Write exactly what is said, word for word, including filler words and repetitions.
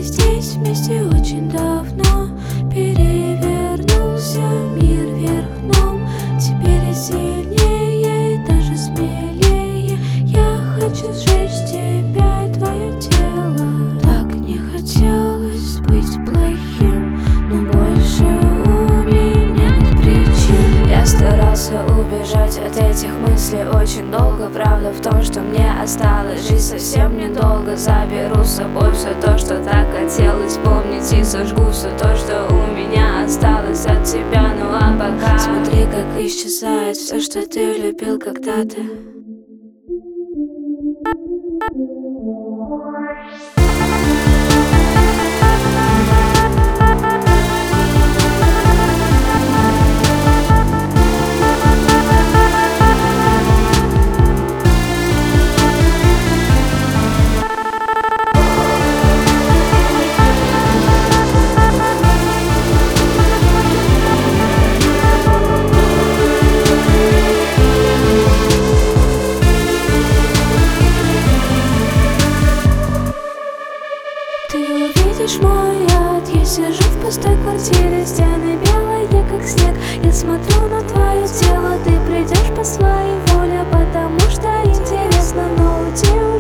были здесь вместе очень давно. Перевернулся мир вверх дном. Теперь я сильнее и даже смелее. Я хочу сжечь тебя и твое тело. Так не хотелось быть плохим, но больше у меня нет причин. Я старался убежать от этих мыслей очень долго. Правда в том, что мне осталось жить совсем недолго. Заберу с собой все то, что так хотелось помнить, и сожгу все то, что у меня осталось от тебя. Ну а пока смотри, как исчезает все, что ты любил когда-то. Ты увидишь мой ад. Я сижу в пустой квартире, стены белые, как снег. Я смотрю на твое тело, ты придешь по своей воле, потому что интересно, но у тебя